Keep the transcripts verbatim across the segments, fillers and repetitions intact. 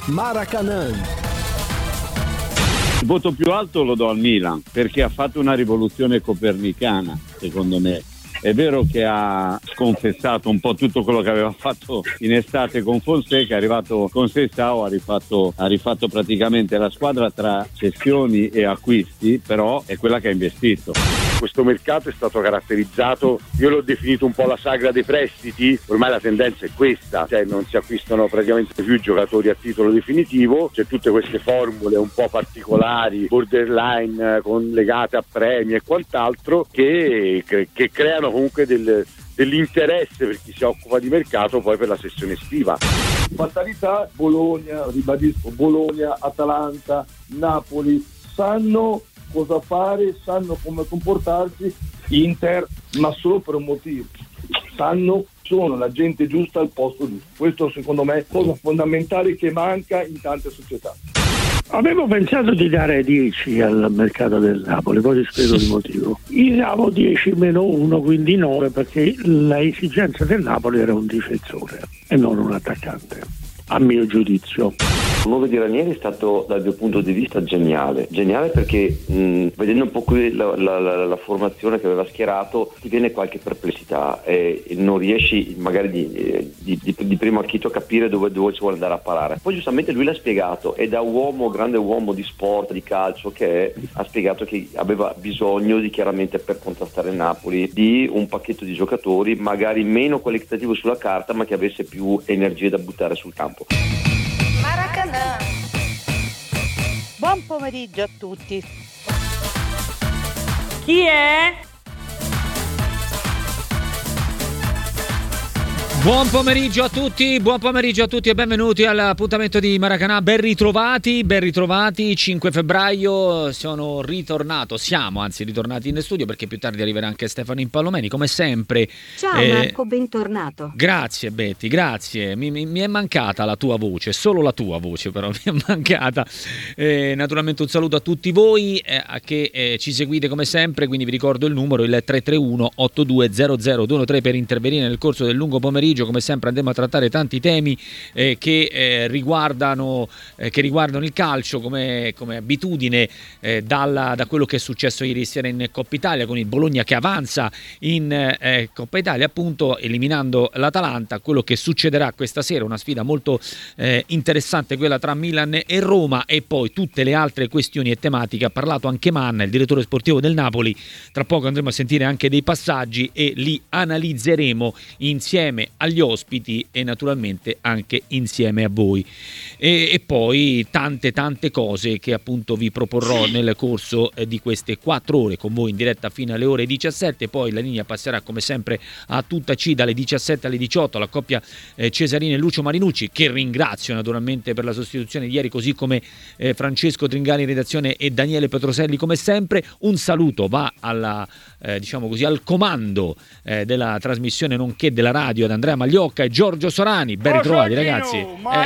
Maracanã. Il voto più alto lo do al Milan perché ha fatto una rivoluzione copernicana, secondo me. È vero che ha sconfessato un po' tutto quello che aveva fatto in estate con Fonseca, è arrivato con Sessao, ha rifatto, ha rifatto praticamente la squadra tra cessioni e acquisti, però è quella che ha investito. Questo mercato è stato caratterizzato, io l'ho definito un po' la sagra dei prestiti, ormai la tendenza è questa, cioè non si acquistano praticamente più giocatori a titolo definitivo, c'è tutte queste formule un po' particolari, borderline, con, legate a premi e quant'altro, che, che creano comunque del, dell'interesse per chi si occupa di mercato poi per la sessione estiva. Fatalità, Bologna, ribadisco, Bologna, Atalanta, Napoli sanno cosa fare, sanno come comportarsi. Inter, ma solo per un motivo: sanno, sono la gente giusta al posto giusto. Questo secondo me è cosa fondamentale che manca in tante società. Avevo pensato di dare dieci al mercato del Napoli, poi ti spiego il motivo. Io davo dieci meno uno, quindi nove, perché l'esigenza del Napoli era un difensore e non un attaccante, a mio giudizio. Il nove di Ranieri è stato dal mio punto di vista geniale, geniale perché mh, vedendo un po' qui la, la, la, la formazione che aveva schierato ti viene qualche perplessità e non riesci magari di, di, di, di primo acchito a capire dove, dove ci vuole andare a parare. Poi giustamente lui l'ha spiegato e da uomo, grande uomo di sport, di calcio che è, ha spiegato che aveva bisogno di, chiaramente per contrastare il Napoli, di un pacchetto di giocatori magari meno qualitativo sulla carta ma che avesse più energie da buttare sul campo. Maracanã. Buon pomeriggio a tutti. Chi è? Buon pomeriggio a tutti, buon pomeriggio a tutti e benvenuti all'appuntamento di Maracanã. Ben ritrovati, ben ritrovati. cinque febbraio sono ritornato, siamo anzi ritornati in studio perché più tardi arriverà anche Stefano Impallomeni, come sempre. Ciao eh, Marco, bentornato. Grazie Betty, grazie. Mi, mi, mi è mancata la tua voce, solo la tua voce però mi è mancata. Eh, naturalmente un saluto a tutti voi eh, che eh, ci seguite come sempre, quindi vi ricordo il numero, il tre tre uno otto due zero zero due uno tre per intervenire nel corso del lungo pomeriggio. Come sempre andremo a trattare tanti temi eh, che, eh, riguardano, eh, che riguardano il calcio come, come abitudine, eh, dalla, da quello che è successo ieri sera in Coppa Italia con il Bologna che avanza in eh, Coppa Italia, appunto eliminando l'Atalanta, quello che succederà questa sera, una sfida molto eh, interessante, quella tra Milan e Roma, e poi tutte le altre questioni e tematiche. Ha parlato anche Manna, il direttore sportivo del Napoli. Tra poco andremo a sentire anche dei passaggi e li analizzeremo insieme agli ospiti e naturalmente anche insieme a voi, e, e poi tante tante cose che appunto vi proporrò nel corso eh, di queste quattro ore con voi in diretta fino alle ore diciassette. Poi la linea passerà come sempre a tutta C dalle diciassette alle diciotto, la coppia eh, Cesarini e Lucio Marinucci, che ringrazio naturalmente per la sostituzione di ieri, così come eh, Francesco Tringani in redazione e Daniele Petroselli come sempre. Un saluto va alla eh, diciamo così al comando eh, della trasmissione nonché della radio ad Andrea Magliocca e Giorgio Sorani. Ben ritrovati ragazzi.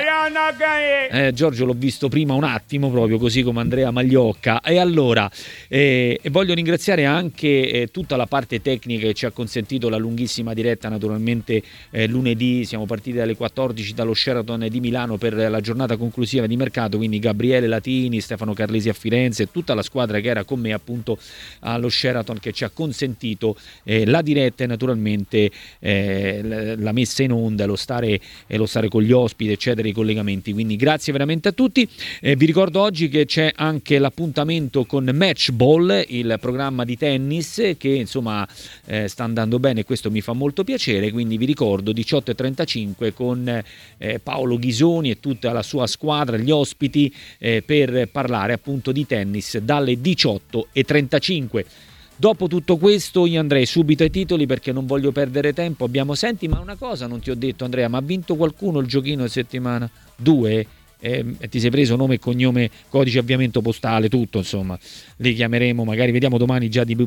Eh, eh, Giorgio l'ho visto prima un attimo proprio così come Andrea Magliocca. E allora eh, voglio ringraziare anche eh, tutta la parte tecnica che ci ha consentito la lunghissima diretta. Naturalmente eh, lunedì siamo partiti dalle quattordici dallo Sheraton di Milano per la giornata conclusiva di mercato, quindi Gabriele Latini, Stefano Carlesi a Firenze, tutta la squadra che era con me appunto allo Sheraton, che ci ha consentito eh, la diretta e naturalmente eh, la messa in onda, lo stare, eh, lo stare con gli ospiti eccetera, i collegamenti. Quindi grazie veramente a tutti. Eh, vi ricordo oggi che c'è anche l'appuntamento con Match Ball, il programma di tennis che insomma eh, sta andando bene, questo mi fa molto piacere. Quindi vi ricordo diciotto e trentacinque con eh, Paolo Ghisoni e tutta la sua squadra, gli ospiti eh, per parlare appunto di tennis dalle diciotto e trentacinque. Dopo tutto questo io andrei subito ai titoli perché non voglio perdere tempo. Abbiamo, senti, ma una cosa non ti ho detto Andrea, ma ha vinto qualcuno il giochino di settimana? Due? Eh, ti sei preso nome e cognome, codice avviamento postale, tutto insomma. Li chiameremo, magari vediamo domani già di...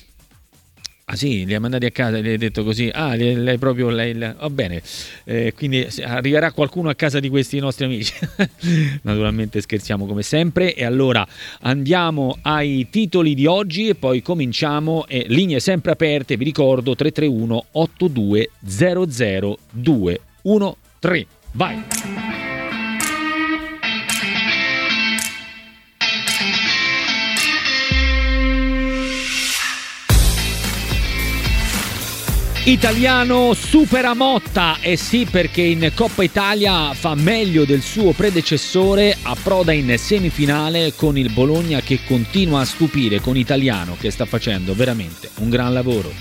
Ah sì, li hai mandati a casa, gli hai detto così, ah, lei proprio, lei, lei... va bene, eh, quindi arriverà qualcuno a casa di questi nostri amici, naturalmente scherziamo come sempre. E allora andiamo ai titoli di oggi e poi cominciamo, eh, linee sempre aperte, vi ricordo tre tre uno otto due zero zero due uno tre, vai! Italiano supera Motta, e eh sì, perché in Coppa Italia fa meglio del suo predecessore, approda in semifinale con il Bologna che continua a stupire, con Italiano che sta facendo veramente un gran lavoro.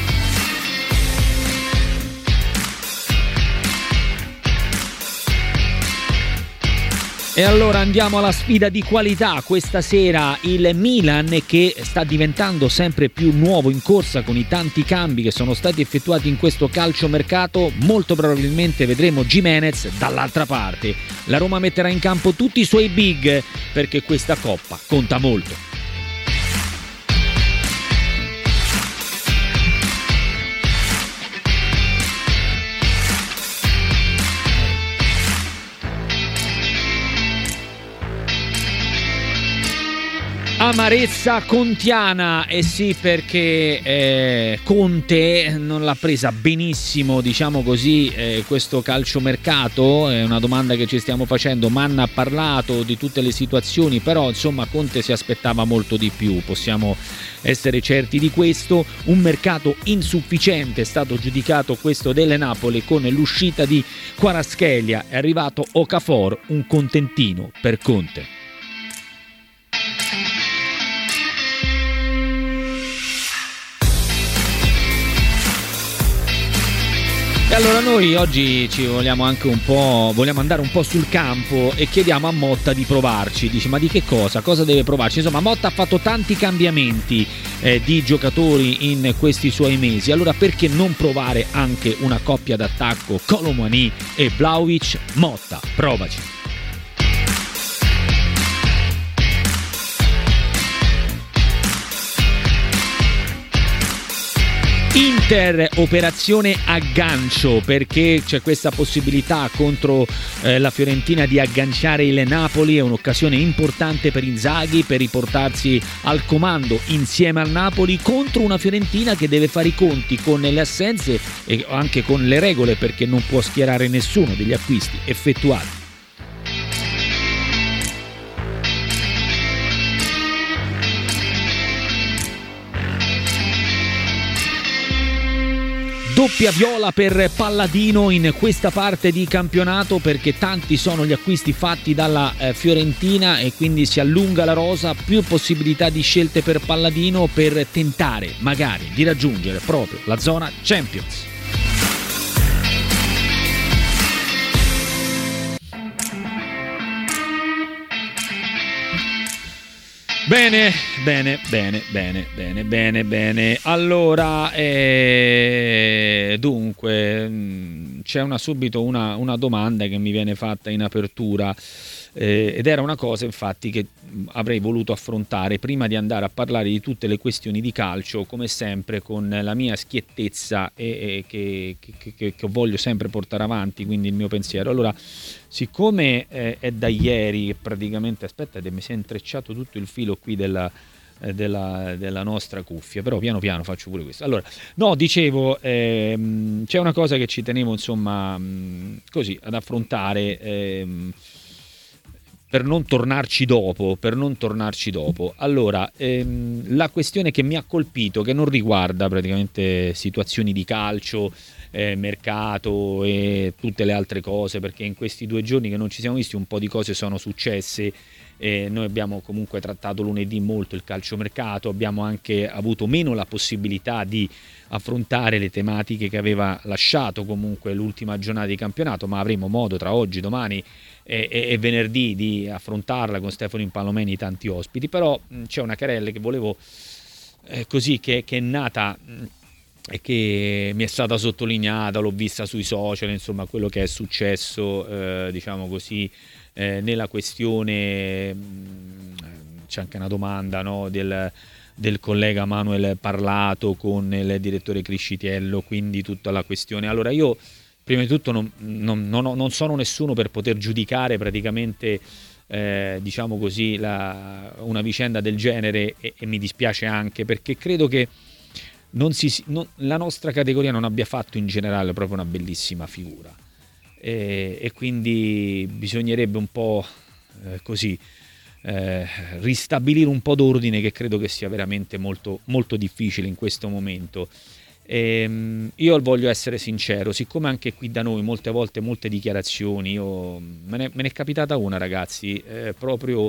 E allora andiamo alla sfida di qualità. Questa sera il Milan, che sta diventando sempre più nuovo in corsa con i tanti cambi che sono stati effettuati in questo calciomercato. Molto probabilmente vedremo Gimenez dall'altra parte. La Roma metterà in campo tutti i suoi big, perché questa coppa conta molto. Amarezza contiana, e eh sì, perché eh, Conte non l'ha presa benissimo, diciamo così, eh, questo calciomercato. È una domanda che ci stiamo facendo. Manna ha parlato di tutte le situazioni, però insomma Conte si aspettava molto di più, possiamo essere certi di questo. Un mercato insufficiente è stato giudicato questo delle Napoli, con l'uscita di Kvaratskhelia. È arrivato Okafor, un contentino per Conte. E allora noi oggi ci vogliamo anche un po', vogliamo andare un po' sul campo e chiediamo a Motta di provarci. Dice, ma di che cosa? Cosa deve provarci? Insomma, Motta ha fatto tanti cambiamenti eh, di giocatori in questi suoi mesi, allora perché non provare anche una coppia d'attacco, Kolo Muani e Vlahovic? Motta, provaci. Inter, operazione aggancio, perché c'è questa possibilità contro eh, la Fiorentina di agganciare il Napoli. È un'occasione importante per Inzaghi per riportarsi al comando insieme al Napoli contro una Fiorentina che deve fare i conti con le assenze e anche con le regole, perché non può schierare nessuno degli acquisti effettuati. Doppia viola per Palladino in questa parte di campionato, perché tanti sono gli acquisti fatti dalla eh, Fiorentina e quindi si allunga la rosa. Più possibilità di scelte per Palladino per tentare magari di raggiungere proprio la zona Champions. Bene, bene, bene, bene, bene, bene, bene. Allora, eh, dunque, c'è una, subito una, una domanda che mi viene fatta in apertura, eh, ed era una cosa infatti che avrei voluto affrontare prima di andare a parlare di tutte le questioni di calcio, come sempre con la mia schiettezza e, e che, che, che, che voglio sempre portare avanti, quindi il mio pensiero. Allora, siccome eh, è da ieri che praticamente, aspettate, mi si è intrecciato tutto il filo qui della, eh, della, della nostra cuffia, però piano piano faccio pure questo. Allora, no, dicevo, ehm, c'è una cosa che ci tenevo insomma mh, così ad affrontare, ehm, per non tornarci dopo, per non tornarci dopo. Allora, ehm, la questione che mi ha colpito, che non riguarda praticamente situazioni di calcio, eh, mercato e tutte le altre cose, perché in questi due giorni che non ci siamo visti un po' di cose sono successe. Eh, noi abbiamo comunque trattato lunedì molto il calciomercato, abbiamo anche avuto meno la possibilità di affrontare le tematiche che aveva lasciato comunque l'ultima giornata di campionato, ma avremo modo tra oggi, domani e, e, e venerdì di affrontarla con Stefano Impallomeni e tanti ospiti. Però mh, c'è una querela che volevo eh, così che, che è nata mh, e che mi è stata sottolineata, l'ho vista sui social, insomma quello che è successo eh, diciamo così eh, nella questione. Mh, c'è anche una domanda, no, del del collega Manuel Parlato con il direttore Criscitiello, quindi tutta la questione. Allora, io prima di tutto non, non, non, ho, non sono nessuno per poter giudicare praticamente eh, diciamo così la, una vicenda del genere, e, e mi dispiace anche perché credo che non si, non, la nostra categoria non abbia fatto in generale proprio una bellissima figura, e, e quindi bisognerebbe un po' eh, così Eh, ristabilire un po' d'ordine, che credo che sia veramente molto, molto difficile in questo momento. Ehm, io voglio essere sincero, siccome anche qui da noi molte volte molte dichiarazioni, io, me, ne, me ne è capitata una, ragazzi, eh, proprio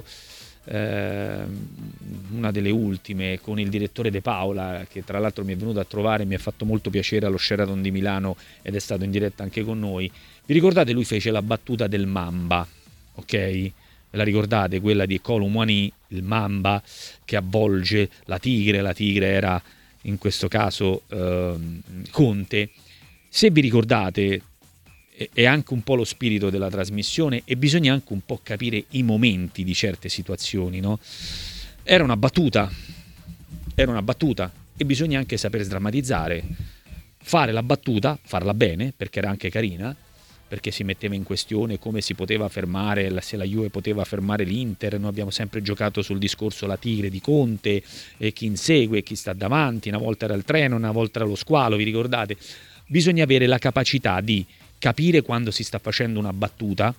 eh, una delle ultime con il direttore De Paola, che tra l'altro mi è venuto a trovare, mi ha fatto molto piacere allo Sheraton di Milano ed è stato in diretta anche con noi. Vi ricordate, lui fece la battuta del Mamba, ok? Ve la ricordate? Quella di Kolo Muani, il Mamba che avvolge la tigre, la tigre era in questo caso eh, Conte. Se vi ricordate, è anche un po' lo spirito della trasmissione e bisogna anche un po' capire i momenti di certe situazioni, no? Era una battuta, era una battuta e bisogna anche saper sdrammatizzare, fare la battuta, farla bene, perché era anche carina, perché si metteva in questione come si poteva fermare, se la Juve poteva fermare l'Inter. Noi abbiamo sempre giocato sul discorso la tigre di Conte e chi insegue, chi sta davanti, una volta era il treno, una volta era lo squalo, vi ricordate? Bisogna avere la capacità di capire quando si sta facendo una battuta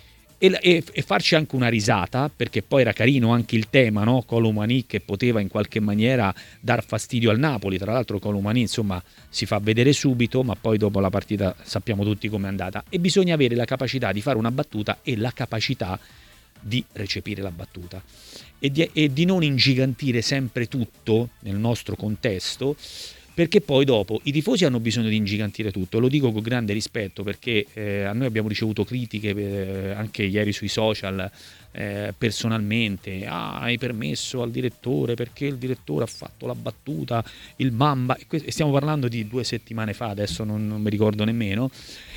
e, e, e farci anche una risata, perché poi era carino anche il tema, no? Kolo Muani che poteva in qualche maniera dar fastidio al Napoli. Tra l'altro Kolo Muani, insomma, si fa vedere subito, ma poi dopo la partita sappiamo tutti com'è andata, e bisogna avere la capacità di fare una battuta e la capacità di recepire la battuta e di, e di non ingigantire sempre tutto nel nostro contesto, perché poi dopo i tifosi hanno bisogno di ingigantire tutto. Lo dico con grande rispetto, perché eh, a noi abbiamo ricevuto critiche eh, anche ieri sui social, eh, personalmente. Ah, hai permesso al direttore, perché il direttore ha fatto la battuta, il Mamba, e, que- e stiamo parlando di due settimane fa, adesso non, non mi ricordo nemmeno,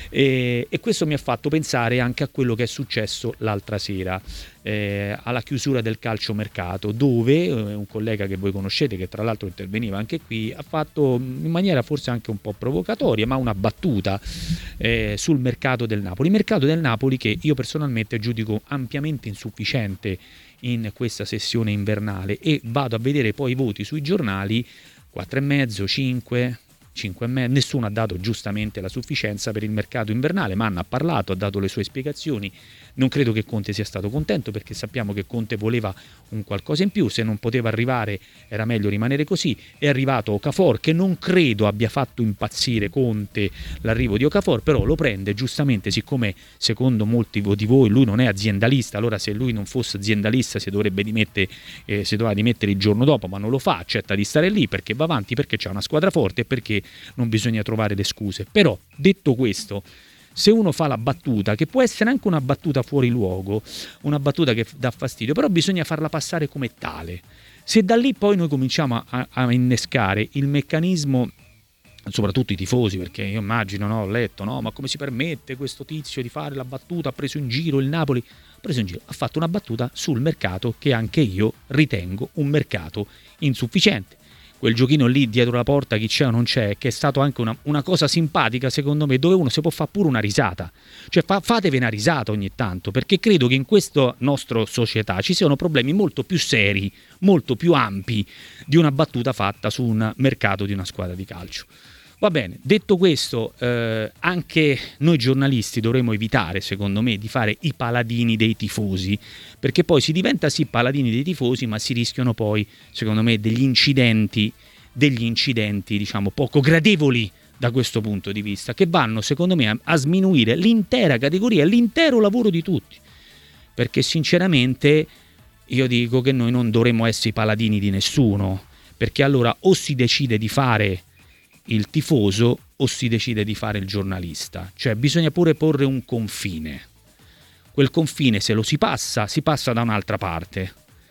e, e questo mi ha fatto pensare anche a quello che è successo l'altra sera, eh, alla chiusura del calciomercato, dove eh, un collega che voi conoscete, che tra l'altro interveniva anche qui, ha fatto in maniera forse anche un po' provocatoria, ma una battuta eh, sul mercato del Napoli. Mercato del Napoli che io personalmente giudico ampiamente insufficiente in questa sessione invernale, e vado a vedere poi i voti sui giornali, quattro e mezzo, cinque, cinque e mezzo, nessuno ha dato giustamente la sufficienza per il mercato invernale. Manna ha parlato, ha dato le sue spiegazioni. Non credo che Conte sia stato contento, perché sappiamo che Conte voleva un qualcosa in più, se non poteva arrivare era meglio rimanere così. È arrivato Okafor, che non credo abbia fatto impazzire Conte l'arrivo di Okafor, però lo prende giustamente, siccome secondo molti di voi lui non è aziendalista. Allora se lui non fosse aziendalista si dovrebbe dimettere, eh, si doveva dimettere il giorno dopo, ma non lo fa, accetta di stare lì perché va avanti, perché c'è una squadra forte e perché non bisogna trovare le scuse. Però detto questo, se uno fa la battuta, che può essere anche una battuta fuori luogo, una battuta che dà fastidio, però bisogna farla passare come tale. Se da lì poi noi cominciamo a, a innescare il meccanismo, soprattutto i tifosi, perché io immagino, no, ho letto, no, ma come si permette questo tizio di fare la battuta, ha preso in giro il Napoli, ha preso in giro, ha fatto una battuta sul mercato che anche io ritengo un mercato insufficiente. Quel giochino lì dietro la porta, chi c'è o non c'è, che è stato anche una, una cosa simpatica secondo me, dove uno si può fare pure una risata, cioè fa, fatevi una risata ogni tanto, perché credo che in questa nostra società ci siano problemi molto più seri, molto più ampi di una battuta fatta su un mercato di una squadra di calcio. Va bene, detto questo, eh, anche noi giornalisti dovremmo evitare, secondo me, di fare i paladini dei tifosi, perché poi si diventa sì paladini dei tifosi, ma si rischiano poi, secondo me, degli incidenti, degli incidenti, diciamo, poco gradevoli da questo punto di vista, che vanno, secondo me, a, a sminuire l'intera categoria, l'intero lavoro di tutti. Perché sinceramente io dico che noi non dovremmo essere i paladini di nessuno, perché allora o si decide di fare il tifoso o si decide di fare il giornalista, cioè bisogna pure porre un confine. Quel confine, se lo si passa, si passa da un'altra parte.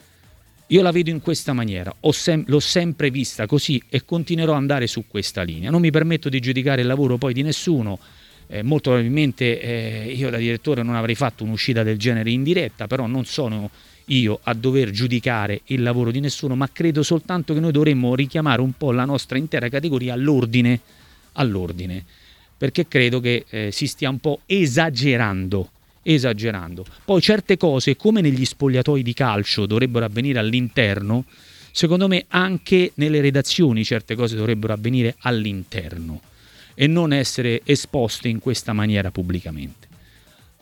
Io la vedo in questa maniera, Ho sem- l'ho sempre vista così e continuerò ad andare su questa linea. Non mi permetto di giudicare il lavoro poi di nessuno, eh, molto probabilmente eh, io da direttore non avrei fatto un'uscita del genere in diretta, però non sono io a dover giudicare il lavoro di nessuno, ma credo soltanto che noi dovremmo richiamare un po' la nostra intera categoria all'ordine, all'ordine, perché credo che eh, si stia un po' esagerando, esagerando. Poi certe cose, come negli spogliatoi di calcio, dovrebbero avvenire all'interno, secondo me anche nelle redazioni certe cose dovrebbero avvenire all'interno e non essere esposte in questa maniera pubblicamente.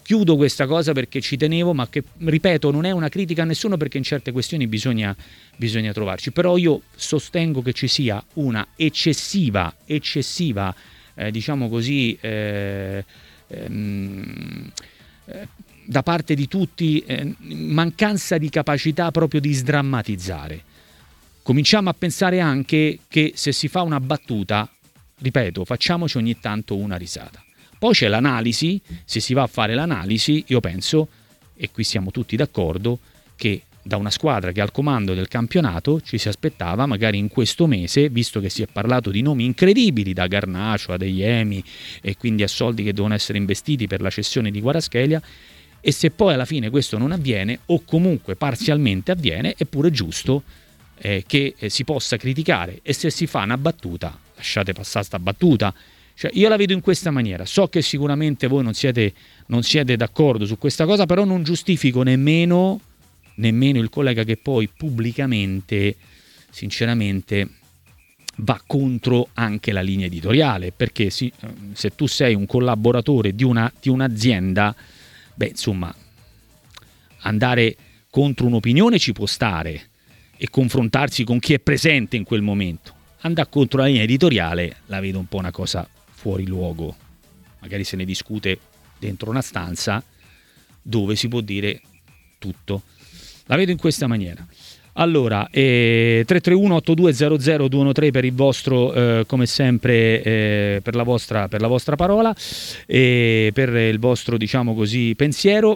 Chiudo questa cosa perché ci tenevo, ma che, ripeto, non è una critica a nessuno, perché in certe questioni bisogna, bisogna trovarci. Però io sostengo che ci sia una eccessiva, eccessiva, eh, diciamo così, eh, ehm, eh, da parte di tutti, eh, mancanza di capacità proprio di sdrammatizzare. Cominciamo a pensare anche che se si fa una battuta, ripeto, facciamoci ogni tanto una risata. Poi c'è l'analisi, se si va a fare l'analisi, io penso, e qui siamo tutti d'accordo, che da una squadra che è al comando del campionato ci si aspettava magari in questo mese, visto che si è parlato di nomi incredibili, da Garnacio a Adeyemi, e quindi a soldi che devono essere investiti per la cessione di Kvaratskhelia, e se poi alla fine questo non avviene, o comunque parzialmente avviene, è pure giusto eh, che eh, si possa criticare, e se si fa una battuta, lasciate passare sta battuta. Cioè, io la vedo in questa maniera. So che sicuramente voi non siete, non siete d'accordo su questa cosa, però non giustifico nemmeno, nemmeno il collega che poi pubblicamente, sinceramente, va contro anche la linea editoriale, perché si, se tu sei un collaboratore di, una, di un'azienda, beh, insomma, andare contro un'opinione ci può stare e confrontarsi con chi è presente in quel momento. Andare contro la linea editoriale la vedo un po' una cosa fuori luogo. Magari se ne discute dentro una stanza dove si può dire tutto. La vedo in questa maniera. Allora, eh, tre tre uno otto due zero zero due uno tre per il vostro, eh, come sempre, eh, per la vostra, per la vostra parola, e per il vostro, diciamo così, pensiero.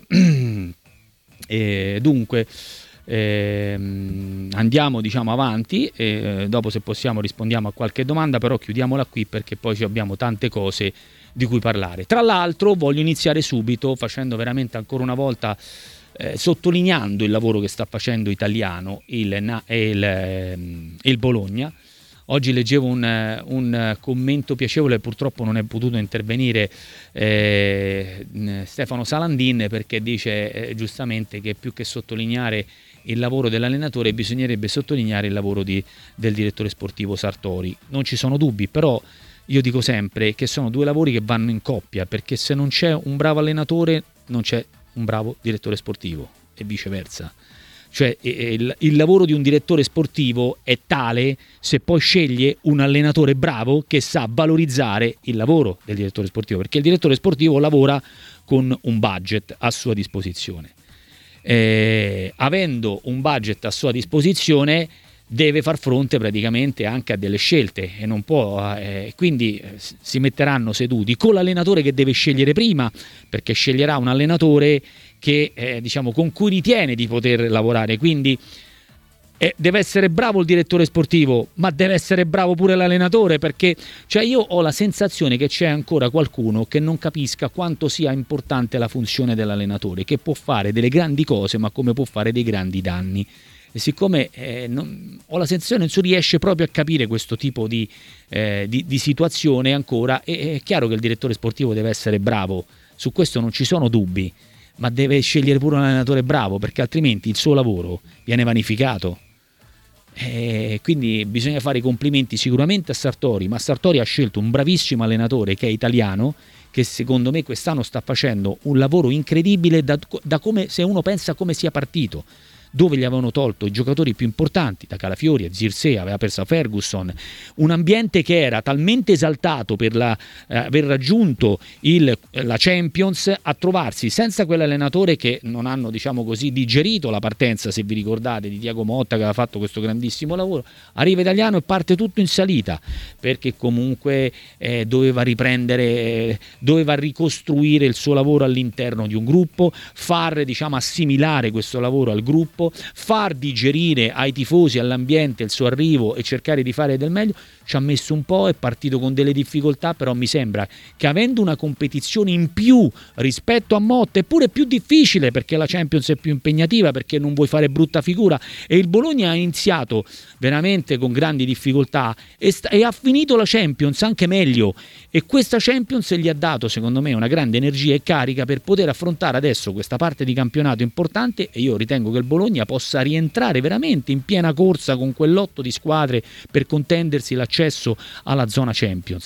E dunque, eh, andiamo, diciamo, avanti, e dopo, se possiamo, rispondiamo a qualche domanda, però chiudiamola qui perché poi abbiamo tante cose di cui parlare. Tra l'altro voglio iniziare subito facendo veramente ancora una volta, eh, sottolineando il lavoro che sta facendo Italiano il, il, il Bologna. Oggi leggevo un, un commento piacevole, purtroppo non è potuto intervenire eh, Stefano Salandin, perché dice eh, giustamente che più che sottolineare il lavoro dell'allenatore bisognerebbe sottolineare il lavoro di, del direttore sportivo Sartori. Non ci sono dubbi, però io dico sempre che sono due lavori che vanno in coppia, perché se non c'è un bravo allenatore non c'è un bravo direttore sportivo, e viceversa. Cioè il, il lavoro di un direttore sportivo è tale se poi sceglie un allenatore bravo che sa valorizzare il lavoro del direttore sportivo, perché il direttore sportivo lavora con un budget a sua disposizione. Eh, avendo un budget a sua disposizione deve far fronte praticamente anche a delle scelte, e non può, eh, quindi eh, si metteranno seduti con l'allenatore che deve scegliere prima, perché sceglierà un allenatore che eh, diciamo con cui ritiene di poter lavorare, quindi eh, deve essere bravo il direttore sportivo, ma deve essere bravo pure l'allenatore, perché cioè io ho la sensazione che c'è ancora qualcuno che non capisca quanto sia importante la funzione dell'allenatore, che può fare delle grandi cose ma come può fare dei grandi danni. E siccome eh, non, ho la sensazione che non si riesce proprio a capire questo tipo di, eh, di, di situazione ancora, e è chiaro che il direttore sportivo deve essere bravo, su questo non ci sono dubbi, ma deve scegliere pure un allenatore bravo, perché altrimenti il suo lavoro viene vanificato. E quindi bisogna fare i complimenti sicuramente a Sartori, ma Sartori ha scelto un bravissimo allenatore che è italiano, che secondo me quest'anno sta facendo un lavoro incredibile, da, da come, se uno pensa come sia partito, dove gli avevano tolto i giocatori più importanti, da Calafiori a Zirkzee, aveva perso Ferguson, un ambiente che era talmente esaltato per la, eh, aver raggiunto il, la Champions, a trovarsi senza quell'allenatore che non hanno, diciamo così, digerito la partenza, se vi ricordate, di Thiago Motta, che aveva fatto questo grandissimo lavoro. Arriva Italiano e parte tutto in salita, perché comunque eh, doveva riprendere, eh, doveva ricostruire il suo lavoro all'interno di un gruppo, far, diciamo, assimilare questo lavoro al gruppo, far digerire ai tifosi, all'ambiente il suo arrivo e cercare di fare del meglio. Ci ha messo un po', è partito con delle difficoltà, però mi sembra che, avendo una competizione in più rispetto a Motta, è pure più difficile perché la Champions è più impegnativa, perché non vuoi fare brutta figura, e il Bologna ha iniziato veramente con grandi difficoltà e, sta- e ha finito la Champions anche meglio, e questa Champions gli ha dato, secondo me, una grande energia e carica per poter affrontare adesso questa parte di campionato importante, e io ritengo che il Bologna possa rientrare veramente in piena corsa con quell'otto di squadre per contendersi l'accesso alla zona Champions.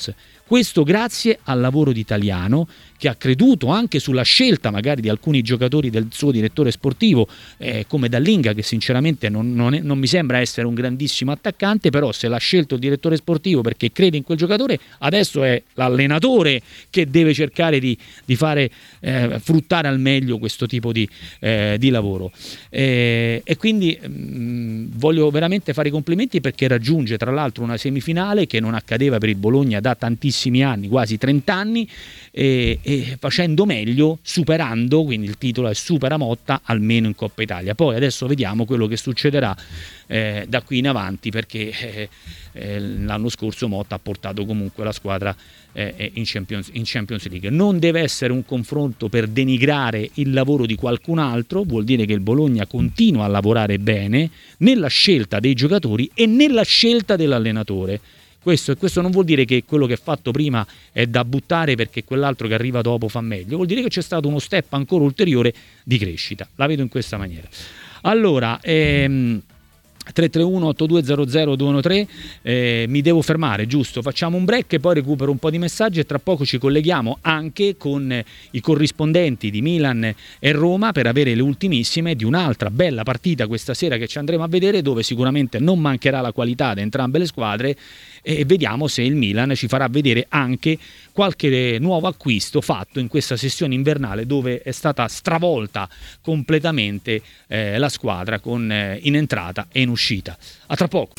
Questo grazie al lavoro di Italiano, che ha creduto anche sulla scelta magari di alcuni giocatori del suo direttore sportivo, eh, come Dallinga, che sinceramente non, non, è, non mi sembra essere un grandissimo attaccante, però se l'ha scelto il direttore sportivo perché crede in quel giocatore, adesso è l'allenatore che deve cercare di, di fare eh, fruttare al meglio questo tipo di, eh, di lavoro. Eh, e quindi mh, voglio veramente fare i complimenti, perché raggiunge tra l'altro una semifinale che non accadeva per il Bologna da tantissimi anni, quasi trenta anni, e, e facendo meglio, superando, quindi il titolo è supera Motta almeno in Coppa Italia. Poi adesso vediamo quello che succederà eh, da qui in avanti, perché eh, eh, l'anno scorso Motta ha portato comunque la squadra eh, in, Champions, in Champions League. Non deve essere un confronto per denigrare il lavoro di qualcun altro, vuol dire che il Bologna continua a lavorare bene nella scelta dei giocatori e nella scelta dell'allenatore. Questo, questo non vuol dire che quello che è fatto prima è da buttare perché quell'altro che arriva dopo fa meglio, vuol dire che c'è stato uno step ancora ulteriore di crescita. La vedo in questa maniera. Allora, ehm, tre tre uno otto due zero zero due uno tre, eh, mi devo fermare, giusto? Facciamo un break e poi recupero un po' di messaggi e tra poco ci colleghiamo anche con eh, i corrispondenti di Milan e Roma per avere le ultimissime di un'altra bella partita questa sera che ci andremo a vedere, dove sicuramente non mancherà la qualità da entrambe le squadre, e vediamo se il Milan ci farà vedere anche qualche nuovo acquisto fatto in questa sessione invernale, dove è stata stravolta completamente eh, la squadra con eh, in entrata e in uscita. A tra poco.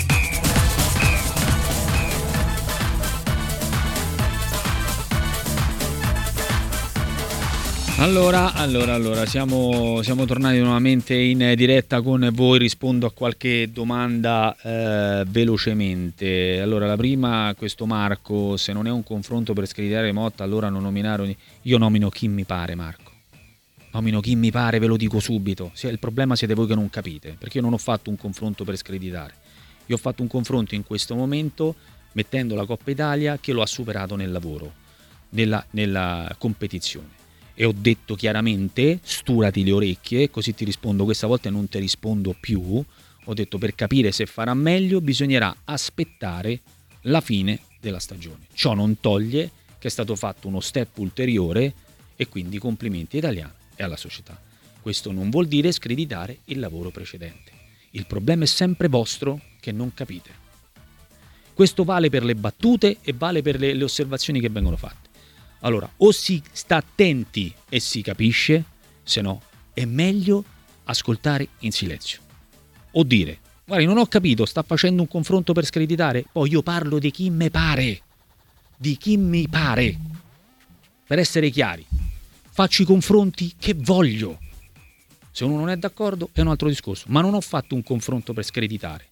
Allora, allora, allora, siamo, siamo tornati nuovamente in diretta con voi, rispondo a qualche domanda eh, velocemente. Allora, la prima, questo Marco, se non è un confronto per screditare Motta, allora non nominare un... Io nomino chi mi pare, Marco. Nomino chi mi pare, ve lo dico subito. Il problema siete voi che non capite, perché io non ho fatto un confronto per screditare. Io ho fatto un confronto in questo momento, mettendo la Coppa Italia, che lo ha superato nel lavoro, nella, nella competizione. E ho detto chiaramente, sturati le orecchie, così ti rispondo, questa volta non ti rispondo più, ho detto per capire se farà meglio bisognerà aspettare la fine della stagione. Ciò non toglie che è stato fatto uno step ulteriore e quindi complimenti all'Italiano e alla società. Questo non vuol dire screditare il lavoro precedente. Il problema è sempre vostro che non capite. Questo vale per le battute e vale per le, le osservazioni che vengono fatte. Allora, o si sta attenti e si capisce, se no è meglio ascoltare in silenzio. O dire, guarda, non ho capito, sta facendo un confronto per screditare? Poi io parlo di chi me pare, di chi mi pare. Per essere chiari, faccio i confronti che voglio. Se uno non è d'accordo è un altro discorso, ma non ho fatto un confronto per screditare.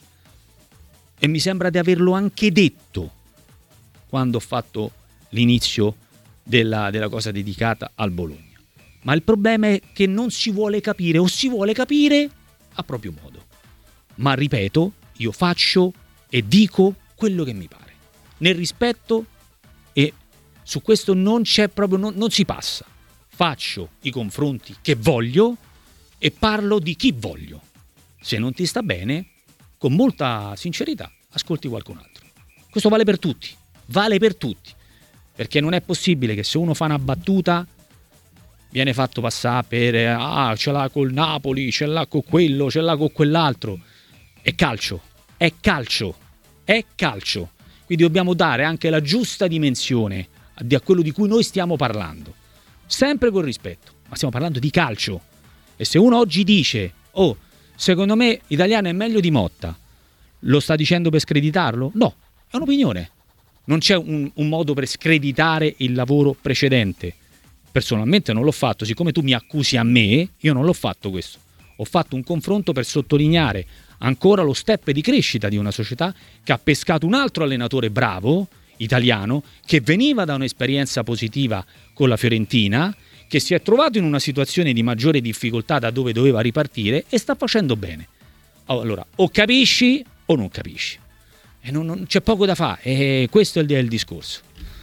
E mi sembra di averlo anche detto quando ho fatto l'inizio Della, della cosa dedicata al Bologna. Ma il problema è che non si vuole capire, o si vuole capire a proprio modo. Ma ripeto, io faccio e dico quello che mi pare, nel rispetto, e su questo non c'è proprio, non, non si passa. Faccio i confronti che voglio e parlo di chi voglio. Se non ti sta bene, con molta sincerità ascolti qualcun altro. Questo vale per tutti, vale per tutti. Perché non è possibile che se uno fa una battuta viene fatto passare per ah, ce l'ha col Napoli, ce l'ha con quello, ce l'ha con quell'altro. È calcio, è calcio, è calcio. Quindi dobbiamo dare anche la giusta dimensione a quello di cui noi stiamo parlando. Sempre con rispetto, ma stiamo parlando di calcio. E se uno oggi dice, oh, secondo me Italiano è meglio di Motta, lo sta dicendo per screditarlo? No, è un'opinione. Non c'è un, un modo per screditare il lavoro precedente. Personalmente non l'ho fatto, siccome tu mi accusi a me, io non l'ho fatto questo. Ho fatto un confronto per sottolineare ancora lo step di crescita di una società che ha pescato un altro allenatore bravo, italiano, che veniva da un'esperienza positiva con la Fiorentina, che si è trovato in una situazione di maggiore difficoltà da dove doveva ripartire e sta facendo bene. Allora, o capisci o non capisci. E non, non c'è poco da fare, e questo è il, è il discorso.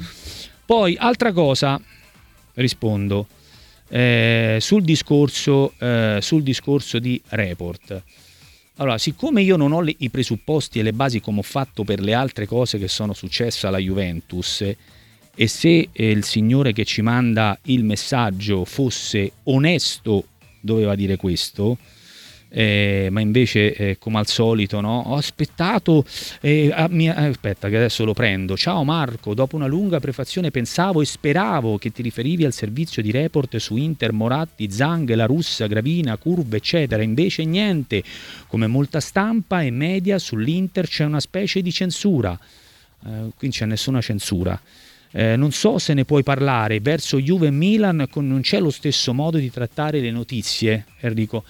Poi, altra cosa, rispondo, eh, sul discorso, eh, sul discorso di Report. Allora, siccome io non ho le, i presupposti e le basi come ho fatto per le altre cose che sono successe alla Juventus, e se eh, il signore che ci manda il messaggio fosse onesto doveva dire questo, eh, ma invece eh, come al solito, no? Ho aspettato eh, a, mi, aspetta che adesso lo prendo. Ciao Marco, dopo una lunga prefazione pensavo e speravo che ti riferivi al servizio di report su Inter, Moratti, Zang, La Russa, Gravina, Curve eccetera, invece niente, come molta stampa e media sull'Inter c'è una specie di censura, eh, qui non c'è nessuna censura. Eh, non so se ne puoi parlare, verso Juve e Milan con, non c'è lo stesso modo di trattare le notizie, Enrico.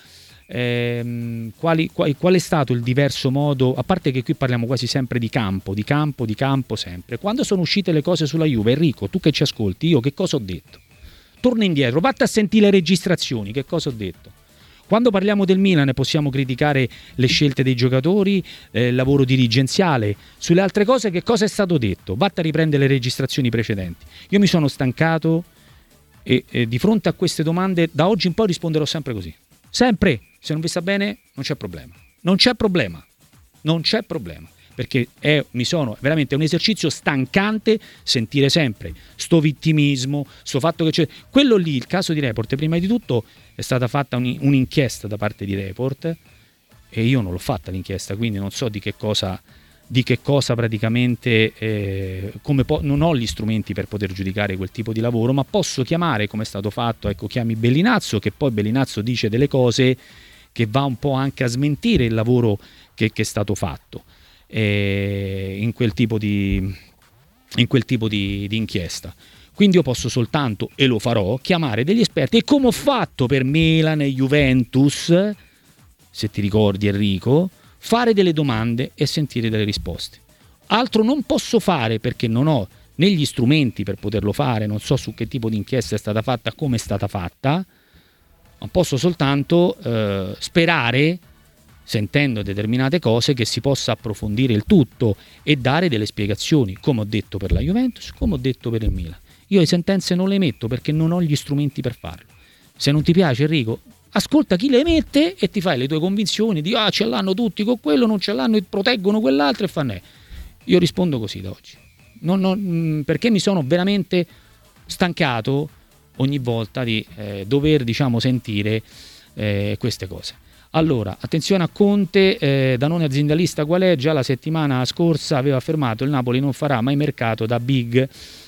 Eh, quali, qual, qual è stato il diverso modo, a parte che qui parliamo quasi sempre di campo, di campo, di campo sempre. Quando sono uscite le cose sulla Juve, Enrico, tu che ci ascolti, io che cosa ho detto? Torna indietro, vatti a sentire le registrazioni, che cosa ho detto? Quando parliamo del Milan possiamo criticare le scelte dei giocatori, eh, il lavoro dirigenziale, sulle altre cose che cosa è stato detto? Vatti a riprendere le registrazioni precedenti. Io mi sono stancato e, e di fronte a queste domande da oggi in poi risponderò sempre così. Sempre, se non vi sta bene non c'è problema. Non c'è problema. Non c'è problema. Perché è, mi sono veramente un esercizio stancante sentire sempre sto vittimismo, sto fatto che c'è. Quello lì, il caso di Report, prima di tutto è stata fatta un, un'inchiesta da parte di Report e io non l'ho fatta l'inchiesta, quindi non so di che cosa, di che cosa praticamente, eh, come po- non ho gli strumenti per poter giudicare quel tipo di lavoro, ma posso chiamare, come è stato fatto, ecco, chiami Bellinazzo, che poi Bellinazzo dice delle cose che va un po' anche a smentire il lavoro che, che è stato fatto eh, in quel tipo di, in quel tipo di, di inchiesta. Quindi io posso soltanto, e lo farò, chiamare degli esperti, e come ho fatto per Milan e Juventus, se ti ricordi Enrico, fare delle domande e sentire delle risposte. Altro non posso fare perché non ho né gli strumenti per poterlo fare, non so su che tipo di inchiesta è stata fatta, come è stata fatta, ma posso soltanto eh, sperare, sentendo determinate cose, che si possa approfondire il tutto e dare delle spiegazioni, come ho detto per la Juventus, come ho detto per il Milan. Io le sentenze non le emetto perché non ho gli strumenti per farlo. Se non ti piace, Enrico, ascolta chi le emette e ti fai le tue convinzioni di ah ce l'hanno tutti con quello, non ce l'hanno e proteggono quell'altro e fanno. Io rispondo così da oggi. Non, non, perché mi sono veramente stancato ogni volta di eh, dover, diciamo, sentire eh, queste cose. Allora, attenzione a Conte, eh, Danone aziendalista qual è? Già la settimana scorsa aveva affermato il Napoli non farà mai mercato da big,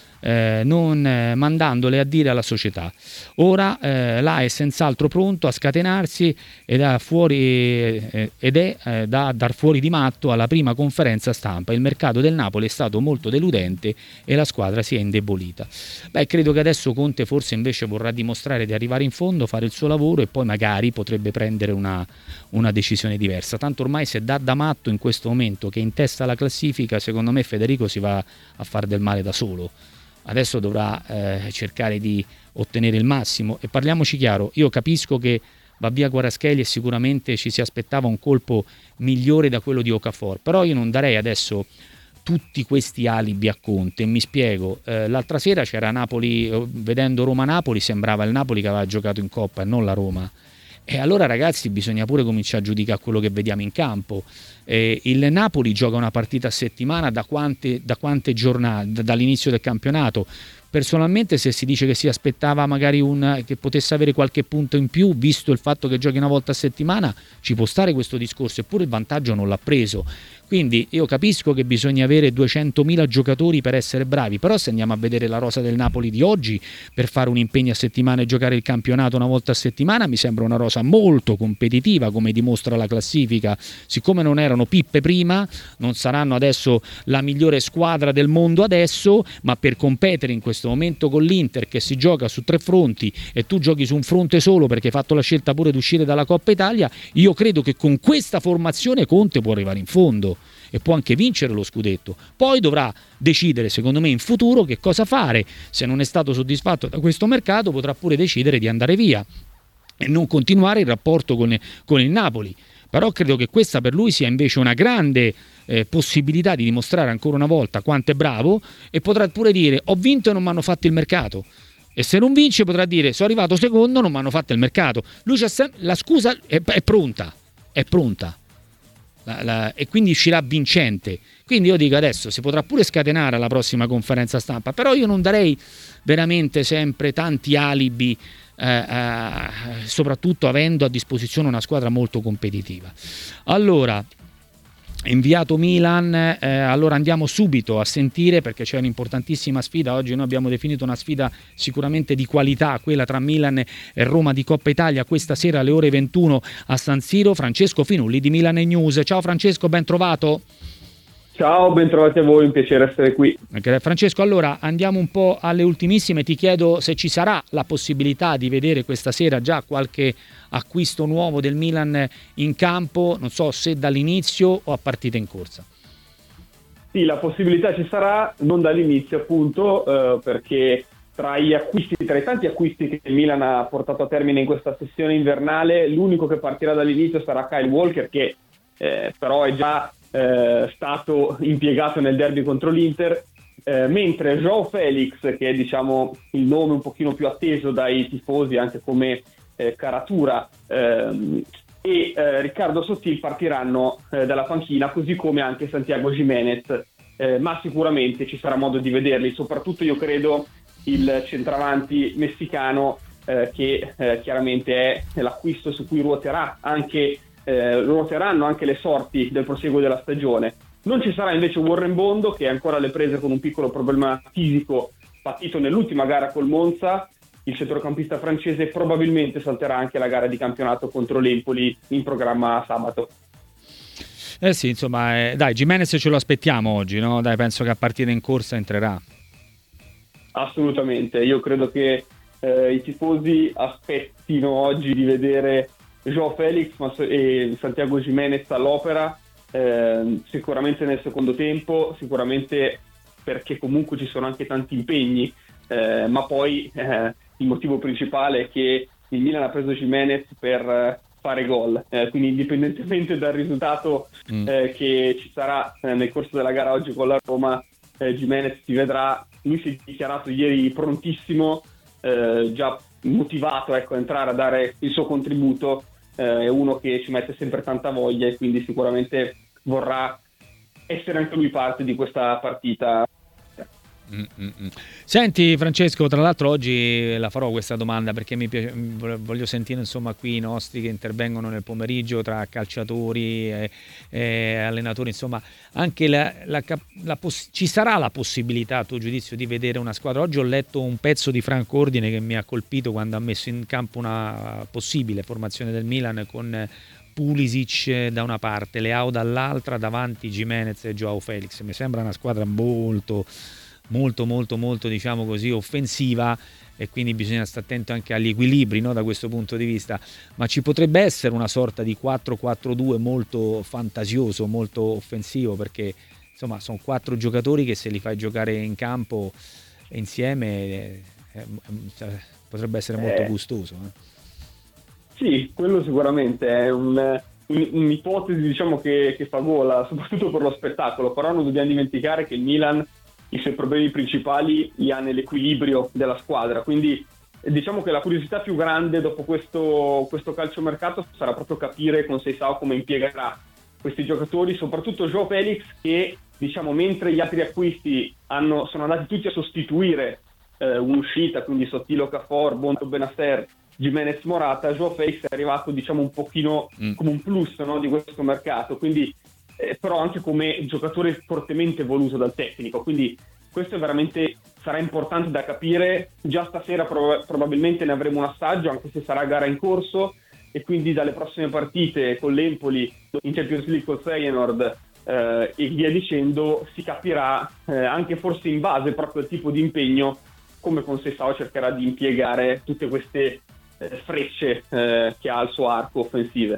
Eh, non eh, mandandole a dire alla società. Ora eh, là è senz'altro pronto a scatenarsi ed, ha fuori, eh, ed è eh, da dar fuori di matto alla prima conferenza stampa. Il mercato del Napoli è stato molto deludente e la squadra si è indebolita. Beh, credo che adesso Conte forse invece vorrà dimostrare di arrivare in fondo, fare il suo lavoro e poi magari potrebbe prendere una, una decisione diversa. Tanto ormai se dà da matto in questo momento che è in testa alla classifica, secondo me Federico si va a far del male da solo. Adesso dovrà eh, cercare di ottenere il massimo e parliamoci chiaro, io capisco che va via Kvaratskhelia e sicuramente ci si aspettava un colpo migliore da quello di Okafor, però io non darei adesso tutti questi alibi a Conte. Mi spiego, eh, l'altra sera c'era Napoli, eh, vedendo Roma-Napoli sembrava il Napoli che aveva giocato in Coppa e non la Roma. E allora ragazzi bisogna pure cominciare a giudicare quello che vediamo in campo. Eh, il Napoli gioca una partita a settimana da quante, da quante giornate, d- dall'inizio del campionato. Personalmente se si dice che si aspettava magari un, che potesse avere qualche punto in più, visto il fatto che giochi una volta a settimana, ci può stare questo discorso, eppure il vantaggio non l'ha preso. Quindi io capisco che bisogna avere duecentomila giocatori per essere bravi, però se andiamo a vedere la rosa del Napoli di oggi, per fare un impegno a settimana e giocare il campionato una volta a settimana, mi sembra una rosa molto competitiva, come dimostra la classifica. Siccome non erano pippe prima, non saranno adesso la migliore squadra del mondo adesso, ma per competere in questo momento con l'Inter che si gioca su tre fronti e tu giochi su un fronte solo perché hai fatto la scelta pure di uscire dalla Coppa Italia, io credo che con questa formazione Conte può arrivare in fondo e può anche vincere lo scudetto. Poi dovrà decidere, secondo me, in futuro che cosa fare. Se non è stato soddisfatto da questo mercato potrà pure decidere di andare via e non continuare il rapporto con, con il Napoli. Però credo che questa per lui sia invece una grande eh, possibilità di dimostrare ancora una volta quanto è bravo, e potrà pure dire ho vinto e non mi hanno fatto il mercato. E se non vince potrà dire sono arrivato secondo, non mi hanno fatto il mercato. Lui c'ha sem- la scusa è, è pronta, è pronta. La, la, e quindi uscirà vincente. Quindi io dico, adesso si potrà pure scatenare alla prossima conferenza stampa, però io non darei veramente sempre tanti alibi, eh, eh, soprattutto avendo a disposizione una squadra molto competitiva. Allora, inviato Milan, eh, allora andiamo subito a sentire, perché c'è un'importantissima sfida. Oggi noi abbiamo definito una sfida sicuramente di qualità, quella tra Milan e Roma di Coppa Italia, questa sera alle ore ventuno a San Siro. Francesco Finulli di Milan News. Ciao Francesco, ben trovato. Ciao, ben trovati a voi, un piacere essere qui. Francesco, allora andiamo un po' alle ultimissime. Ti chiedo se ci sarà la possibilità di vedere questa sera già qualche acquisto nuovo del Milan in campo, non so se dall'inizio o a partita in corsa. Sì, la possibilità ci sarà, non dall'inizio appunto, eh, perché tra gli acquisti, tra i tanti acquisti che il Milan ha portato a termine in questa sessione invernale, l'unico che partirà dall'inizio sarà Kyle Walker, che eh, però è già eh, stato impiegato nel derby contro l'Inter, eh, mentre João Felix, che è diciamo il nome un pochino più atteso dai tifosi anche come eh, caratura, ehm, e eh, Riccardo Sottil partiranno eh, dalla panchina, così come anche Santiago Giménez, eh, ma sicuramente ci sarà modo di vederli, soprattutto io credo il centravanti messicano, eh, che eh, chiaramente è l'acquisto su cui ruoterà anche eh, ruoteranno anche le sorti del proseguo della stagione. Non ci sarà invece Warren Bondo, che è ancora alle prese con un piccolo problema fisico patito nell'ultima gara col Monza. Il centrocampista francese probabilmente salterà anche la gara di campionato contro l'Empoli in programma sabato. Eh sì, insomma, eh, dai, Giménez ce lo aspettiamo oggi, no? Dai, penso che a partita in corsa entrerà. Assolutamente, io credo che eh, i tifosi aspettino oggi di vedere João Felix ma, e Santiago Giménez all'opera, eh, sicuramente nel secondo tempo, sicuramente perché comunque ci sono anche tanti impegni, eh, ma poi eh, il motivo principale è che il Milan ha preso Giménez per eh, fare gol, eh, quindi indipendentemente dal risultato mm. eh, che ci sarà eh, nel corso della gara oggi con la Roma, eh, Giménez si vedrà. Lui si è dichiarato ieri prontissimo, eh, già motivato ecco, a entrare a dare il suo contributo, eh, è uno che ci mette sempre tanta voglia e quindi sicuramente vorrà essere anche lui parte di questa partita. Mm-mm. Senti Francesco, tra l'altro oggi la farò questa domanda perché mi piace, voglio sentire insomma qui i nostri che intervengono nel pomeriggio tra calciatori e, e allenatori, insomma anche la, la, la poss- ci sarà la possibilità a tuo giudizio di vedere una squadra. Oggi ho letto un pezzo di Franco Ordine che mi ha colpito quando ha messo in campo una possibile formazione del Milan con Pulisic da una parte, Leao dall'altra, davanti Giménez e João Felix. Mi sembra una squadra molto molto molto molto diciamo così offensiva e quindi bisogna stare attento anche agli equilibri, no, da questo punto di vista, ma ci potrebbe essere una sorta di quattro quattro due molto fantasioso, molto offensivo, perché insomma sono quattro giocatori che se li fai giocare in campo insieme eh, eh, potrebbe essere molto eh, gustoso eh. Sì, quello sicuramente è un un'ipotesi diciamo che, che fa gola soprattutto per lo spettacolo, però non dobbiamo dimenticare che il Milan i suoi problemi principali li ha nell'equilibrio della squadra, quindi diciamo che la curiosità più grande dopo questo, questo calciomercato sarà proprio capire con Seisao come impiegherà questi giocatori, soprattutto João Felix che diciamo mentre gli altri acquisti hanno, sono andati tutti a sostituire eh, un'uscita, quindi Sottile Okafor, Bondo Benasser, Giménez Morata, João Felix è arrivato diciamo un pochino mm. come un plus, no, di questo mercato, quindi Eh, però anche come giocatore fortemente voluto dal tecnico, quindi questo è veramente sarà importante da capire. Già stasera prob- probabilmente ne avremo un assaggio, anche se sarà gara in corso, e quindi dalle prossime partite con l'Empoli in Champions League col Feyenoord eh, e via dicendo si capirà eh, anche forse in base proprio al tipo di impegno come Conceição cercherà di impiegare tutte queste eh, frecce eh, che ha al suo arco offensive.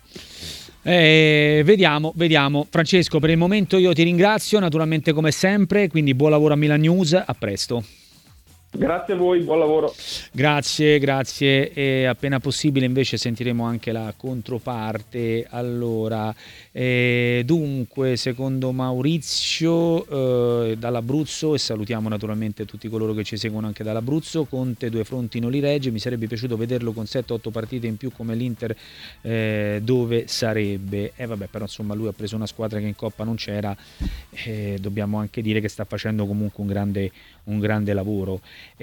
Eh, vediamo, vediamo. Francesco, per il momento io ti ringrazio, naturalmente come sempre, quindi buon lavoro a Milan News, a presto. Grazie a voi, buon lavoro. Grazie, grazie. E appena possibile invece sentiremo anche la controparte. Allora, eh, dunque, secondo Maurizio eh, dall'Abruzzo, e salutiamo naturalmente tutti coloro che ci seguono anche dall'Abruzzo, Conte due fronti non li regge, mi sarebbe piaciuto vederlo con sette otto partite in più come l'Inter, eh, dove sarebbe? E eh, vabbè, però insomma lui ha preso una squadra che in Coppa non c'era, eh, dobbiamo anche dire che sta facendo comunque un grande, un grande lavoro.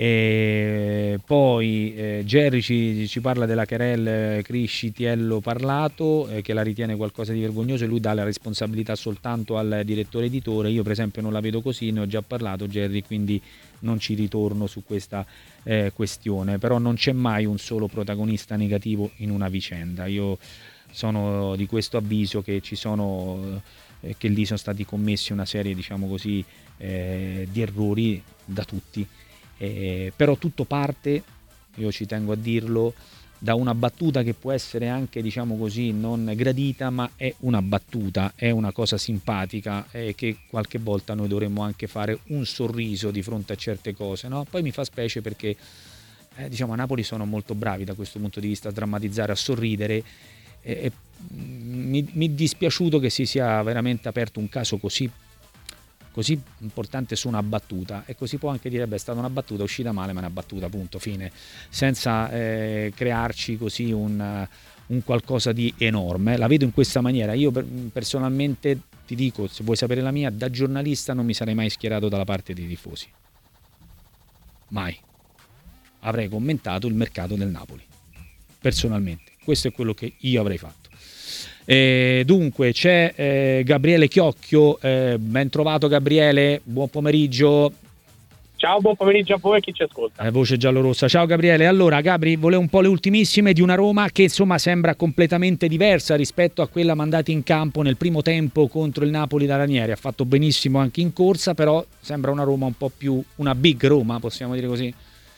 E poi eh, Gerry ci, ci parla della querel Criscitiello parlato, eh, che la ritiene qualcosa di vergognoso e lui dà la responsabilità soltanto al direttore editore. Io per esempio non la vedo così, ne ho già parlato Gerry, quindi non ci ritorno su questa eh, questione, però non c'è mai un solo protagonista negativo in una vicenda. Io sono di questo avviso che ci sono eh, che lì sono stati commessi una serie, diciamo così, eh, di errori da tutti. Eh, però tutto parte, io ci tengo a dirlo, da una battuta che può essere anche, diciamo così, non gradita, ma è una battuta, è una cosa simpatica e eh, che qualche volta noi dovremmo anche fare un sorriso di fronte a certe cose, no? Poi mi fa specie perché eh, diciamo a Napoli sono molto bravi da questo punto di vista a drammatizzare, a sorridere, e, e mi, mi è dispiaciuto che si sia veramente aperto un caso così così importante su una battuta, e così può anche dire beh, è stata una battuta, è uscita male ma è una battuta, punto, fine, senza eh, crearci così un, un qualcosa di enorme. La vedo in questa maniera. Io per, personalmente ti dico, se vuoi sapere la mia, da giornalista non mi sarei mai schierato dalla parte dei tifosi, mai. Avrei commentato il mercato del Napoli personalmente, questo è quello che io avrei fatto. Eh, dunque c'è eh, Gabriele Chiocchio, eh, ben trovato Gabriele, buon pomeriggio. Ciao, buon pomeriggio a voi e chi ci ascolta. Eh, voce giallorossa. Ciao Gabriele. Allora Gabri, volevo un po' le ultimissime di una Roma che insomma sembra completamente diversa rispetto a quella mandata in campo nel primo tempo contro il Napoli da Ranieri. Ha fatto benissimo anche in corsa, però sembra una Roma un po' più, una big Roma, possiamo dire così.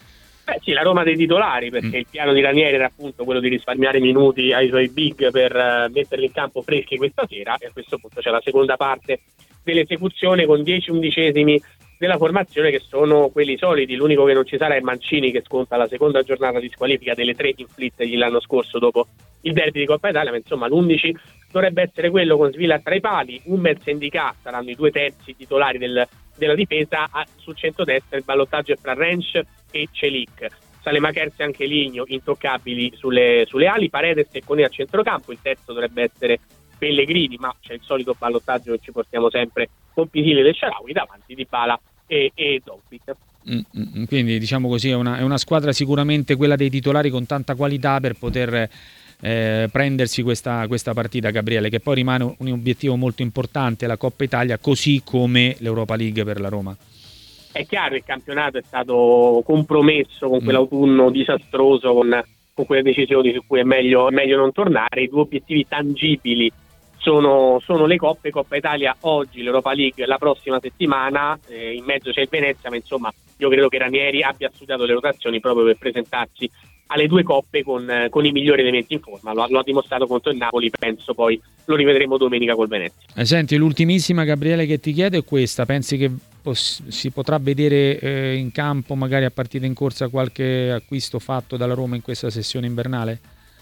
Beh sì, la Roma dei titolari, perché mm. il piano di Ranieri era appunto quello di risparmiare minuti ai suoi big per uh, metterli in campo freschi questa sera, e a questo punto c'è la seconda parte dell'esecuzione con dieci undicesimi della formazione che sono quelli soliti. L'unico che non ci sarà è Mancini, che sconta la seconda giornata di squalifica delle tre inflitte l'anno scorso dopo il derby di Coppa Italia, ma insomma l'undici dovrebbe essere quello, con Svilla tra i pali, Hummels e Ndicà saranno i due terzi titolari del, della difesa. A, sul centrodestra il ballottaggio è fra Rensch e Celik, Salemaker e anche Ligno intoccabili sulle, sulle ali, Paredes e Koné a centrocampo. Il terzo dovrebbe essere Pellegrini, ma c'è il solito ballottaggio che ci portiamo sempre con Pisile del Shaarawy davanti, Dybala e, e Dobbik. Mm, quindi diciamo così è una, è una squadra sicuramente quella dei titolari con tanta qualità per poter eh, prendersi questa, questa partita, Gabriele, che poi rimane un obiettivo molto importante, la Coppa Italia, così come l'Europa League per la Roma. È chiaro, il campionato è stato compromesso con quell'autunno disastroso, con, con quelle decisioni su cui è meglio, è meglio non tornare. I due obiettivi tangibili sono, sono le coppe, Coppa Italia oggi, l'Europa League la prossima settimana, eh, in mezzo c'è il Venezia, ma insomma io credo che Ranieri abbia studiato le rotazioni proprio per presentarsi alle due coppe con, con i migliori elementi in forma. Lo, lo ha dimostrato contro il Napoli, penso poi lo rivedremo domenica col Venezia. Eh, senti, l'ultimissima, Gabriele, che ti chiedo è questa: pensi che poss- si potrà vedere eh, in campo, magari a partita in corsa, qualche acquisto fatto dalla Roma in questa sessione invernale?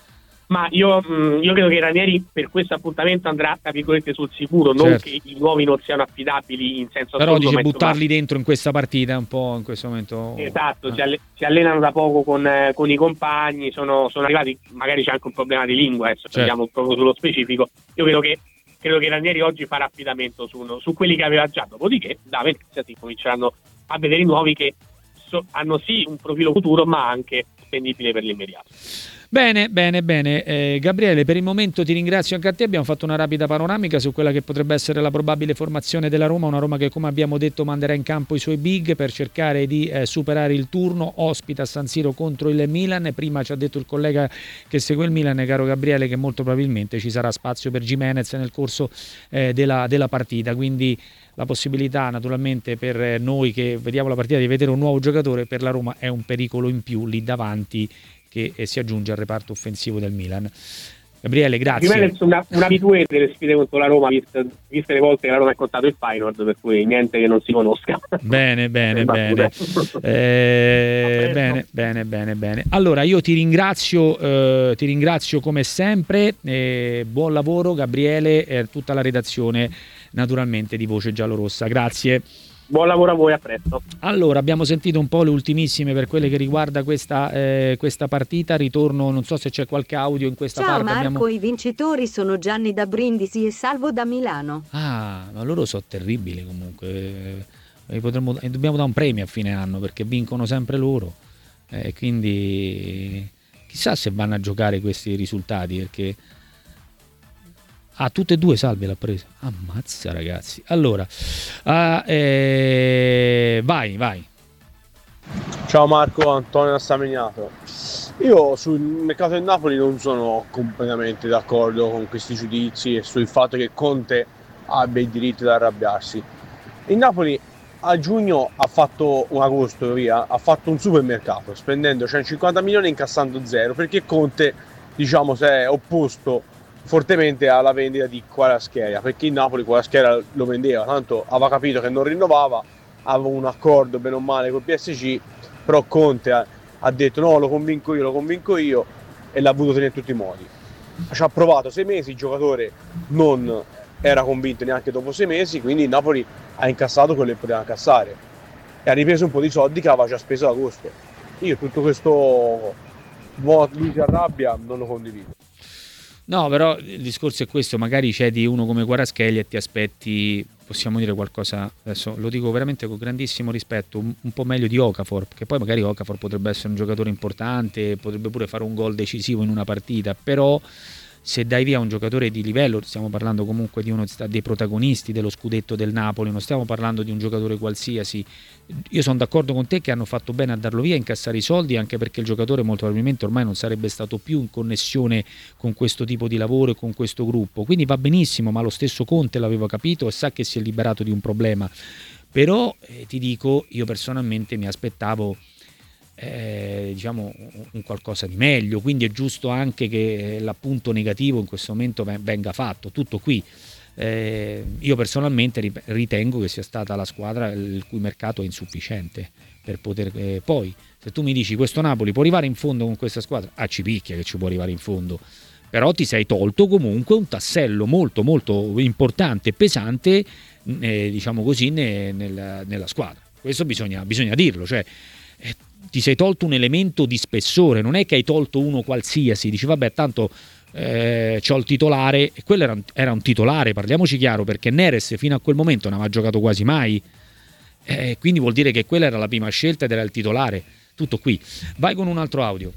Ma io, mh, io credo che Ranieri per questo appuntamento andrà, tra virgolette, sul sicuro, non certo. che i nuovi non siano affidabili in senso però assoluto. Però dice buttarli insomma dentro in questa partita un po' in questo momento. Esatto, eh. si, alle- si allenano da poco con, eh, con i compagni, sono, sono arrivati, magari c'è anche un problema di lingua, adesso certo. Andiamo proprio sullo specifico. Io credo che credo che Ranieri oggi farà affidamento su, su quelli che aveva già, dopodiché da Venezia si cominceranno a vedere i nuovi che so, hanno sì un profilo futuro, ma anche spendibile per l'immediato. Bene, bene, bene. Eh, Gabriele, per il momento ti ringrazio anche a te. Abbiamo fatto una rapida panoramica su quella che potrebbe essere la probabile formazione della Roma, una Roma che, come abbiamo detto, manderà in campo i suoi big per cercare di eh, superare il turno. Ospita a San Siro contro il Milan. Prima ci ha detto il collega che segue il Milan, caro Gabriele, che molto probabilmente ci sarà spazio per Gimenez nel corso eh, della, della partita, quindi la possibilità naturalmente per noi che vediamo la partita di vedere un nuovo giocatore, per la Roma è un pericolo in più lì davanti che si aggiunge al reparto offensivo del Milan. Gabriele, grazie. Jimenez una, un abitué delle sfide contro la Roma, viste, viste le volte che la Roma ha contato il Feyenoord, per cui niente che non si conosca. Bene, bene, bene. Eh, bene, bene, bene, bene. Allora io ti ringrazio, eh, ti ringrazio come sempre, eh, buon lavoro Gabriele e tutta la redazione naturalmente di Voce Giallorossa, grazie. Buon lavoro a voi, a presto. Allora, abbiamo sentito un po' le ultimissime per quelle che riguarda questa, eh, questa partita. Ritorno, non so se c'è qualche audio in questa Ciao parte. Marco, Abbiamo... i vincitori sono Gianni da Brindisi e Salvo da Milano. Ah, ma loro sono terribili comunque. E potremmo, e dobbiamo dare un premio a fine anno perché vincono sempre loro. Eh, quindi chissà se vanno a giocare questi risultati perché... Ah, tutte e due Salve l'ha presa. Ammazza ragazzi. Allora, uh, eh, vai, vai. Ciao Marco, Antonio da Stamignato. Io sul mercato del Napoli non sono completamente d'accordo con questi giudizi e sul fatto che Conte abbia il diritto di arrabbiarsi. Il Napoli a giugno ha fatto, un agosto via, ha fatto un supermercato spendendo centocinquanta milioni e incassando zero perché Conte, diciamo, si è opposto fortemente alla vendita di Kvaratskhelia, perché il Napoli Kvaratskhelia lo vendeva, tanto aveva capito che non rinnovava, aveva un accordo bene o male col P S G, però Conte ha, ha detto no, lo convinco io, lo convinco io e l'ha voluto tenere in tutti i modi. Ci ha provato sei mesi, il giocatore non era convinto neanche dopo sei mesi, quindi il Napoli ha incassato quello che poteva incassare e ha ripreso un po' di soldi che aveva già speso ad agosto. Io tutto questo lui si arrabbia non lo condivido. No, però il discorso è questo, magari cedi uno come Kvaratskhelia e ti aspetti, possiamo dire qualcosa, adesso lo dico veramente con grandissimo rispetto, un, un po' meglio di Okafor, che poi magari Okafor potrebbe essere un giocatore importante, potrebbe pure fare un gol decisivo in una partita, però se dai via un giocatore di livello, stiamo parlando comunque di uno dei protagonisti dello scudetto del Napoli, non stiamo parlando di un giocatore qualsiasi. Io sono d'accordo con te che hanno fatto bene a darlo via, a incassare i soldi, anche perché il giocatore molto probabilmente ormai non sarebbe stato più in connessione con questo tipo di lavoro e con questo gruppo, quindi va benissimo, ma lo stesso Conte l'aveva capito e sa che si è liberato di un problema. Però eh, ti dico, io personalmente mi aspettavo Eh, diciamo un qualcosa di meglio, quindi è giusto anche che l'appunto negativo in questo momento venga fatto, tutto qui. Eh, io personalmente ritengo che sia stata la squadra il cui mercato è insufficiente per poter eh, poi se tu mi dici questo Napoli può arrivare in fondo con questa squadra, ah ci picchia che ci può arrivare in fondo, però ti sei tolto comunque un tassello molto molto importante e pesante eh, diciamo così ne, nella, nella squadra, questo bisogna, bisogna dirlo, cioè eh, ti sei tolto un elemento di spessore, non è che hai tolto uno qualsiasi, dici vabbè tanto eh, c'ho il titolare, e quello era un, era un titolare, parliamoci chiaro, perché Neres fino a quel momento non aveva giocato quasi mai, eh, quindi vuol dire che quella era la prima scelta ed era il titolare, tutto qui. Vai con un altro audio.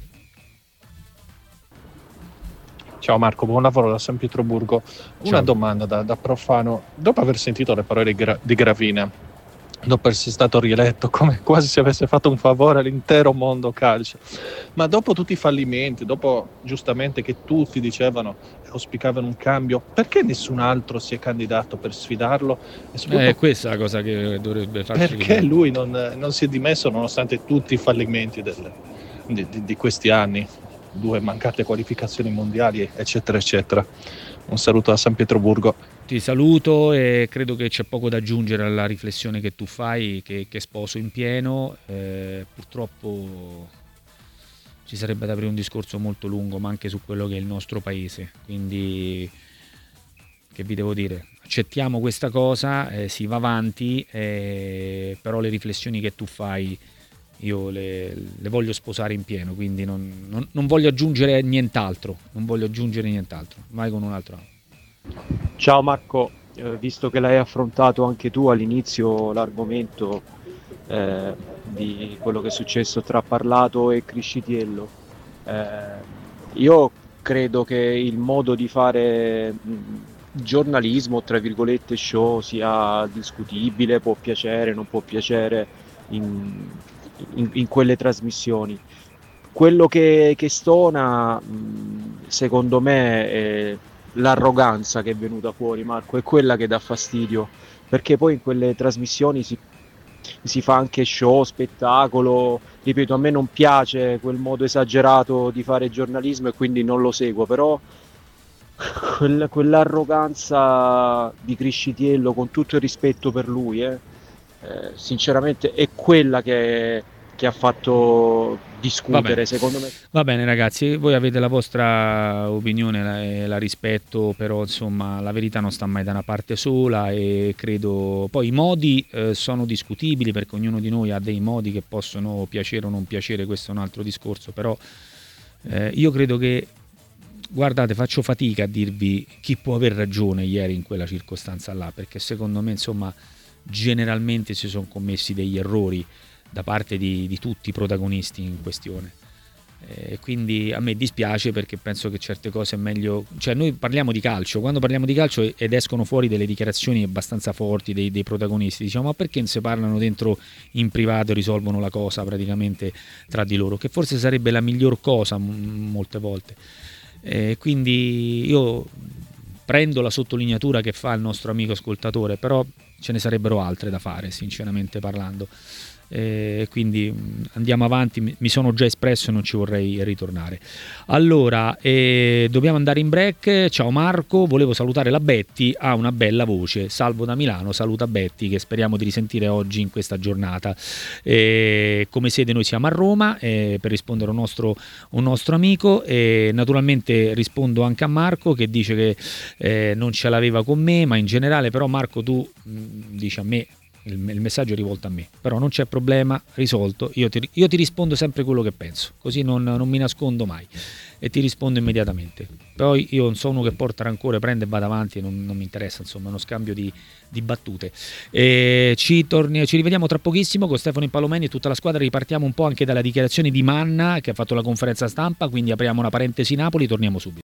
Ciao Marco, buon lavoro da San Pietroburgo. Una Ciao. domanda da, da profano, dopo aver sentito le parole di, Gra- di Gravina, dopo essere stato rieletto come quasi se avesse fatto un favore all'intero mondo calcio, ma dopo tutti i fallimenti, dopo giustamente che tutti dicevano e auspicavano un cambio, perché nessun altro si è candidato per sfidarlo? E Eh, questa è la cosa che dovrebbe farci perché vedere. lui non, non si è dimesso nonostante tutti i fallimenti del, di, di, di questi anni, due mancate qualificazioni mondiali eccetera eccetera. Un saluto da San Pietroburgo. Ti saluto e credo che c'è poco da aggiungere alla riflessione che tu fai, che, che sposo in pieno. Eh, purtroppo ci sarebbe da aprire un discorso molto lungo, ma anche su quello che è il nostro paese. Quindi, che vi devo dire? Accettiamo questa cosa, eh, si va avanti, eh, però le riflessioni che tu fai io le, le voglio sposare in pieno, quindi non, non, non voglio aggiungere nient'altro, non voglio aggiungere nient'altro. Vai con un altro. Ciao Marco, eh, visto che l'hai affrontato anche tu all'inizio l'argomento eh, di quello che è successo tra Parlato e Criscitiello, eh, io credo che il modo di fare mh, giornalismo, tra virgolette show, sia discutibile, può piacere, non può piacere in, in, in quelle trasmissioni. Quello che, che stona, mh, secondo me, è l'arroganza che è venuta fuori, Marco, è quella che dà fastidio, perché poi in quelle trasmissioni si, si fa anche show, spettacolo, ripeto, a me non piace quel modo esagerato di fare giornalismo e quindi non lo seguo, però quel- quell'arroganza di Criscitiello, con tutto il rispetto per lui, eh, eh, sinceramente è quella che, che ha fatto discutere, Vabbè. secondo me. Va bene ragazzi, voi avete la vostra opinione, la, e la rispetto, però insomma la verità non sta mai da una parte sola e credo poi i modi eh, sono discutibili perché ognuno di noi ha dei modi che possono piacere o non piacere, questo è un altro discorso, però eh, io credo che, guardate, faccio fatica a dirvi chi può aver ragione ieri in quella circostanza là, perché secondo me insomma generalmente si sono commessi degli errori da parte di, di tutti i protagonisti in questione. Eh, quindi a me dispiace perché penso che certe cose è meglio, cioè noi parliamo di calcio, quando parliamo di calcio ed escono fuori delle dichiarazioni abbastanza forti dei, dei protagonisti, diciamo ma perché non si parlano dentro in privato e risolvono la cosa praticamente tra di loro, che forse sarebbe la miglior cosa m- molte volte. Eh, quindi io prendo la sottolineatura che fa il nostro amico ascoltatore, però ce ne sarebbero altre da fare sinceramente parlando. Eh, quindi mh, andiamo avanti, mi, mi sono già espresso e non ci vorrei ritornare. Allora eh, dobbiamo andare in break. Ciao Marco, volevo salutare la Betty, ha una bella voce. Salvo da Milano, saluta Betty che speriamo di risentire oggi in questa giornata. Eh, come sede noi siamo a Roma, eh, per rispondere a un nostro, un nostro amico, e naturalmente rispondo anche a Marco che dice che eh, non ce l'aveva con me, ma in generale però Marco tu mh, dici a me, il, il messaggio è rivolto a me, però non c'è problema, risolto, io ti, io ti rispondo sempre quello che penso, così non, non mi nascondo mai e ti rispondo immediatamente. Poi io non sono uno che porta rancore, prende e vada avanti e non, non mi interessa, insomma è uno scambio di, di battute. E ci, torni, ci rivediamo tra pochissimo con Stefano Impallomeni e tutta la squadra, ripartiamo un po' anche dalla dichiarazione di Manna che ha fatto la conferenza stampa, quindi apriamo una parentesi Napoli, torniamo subito.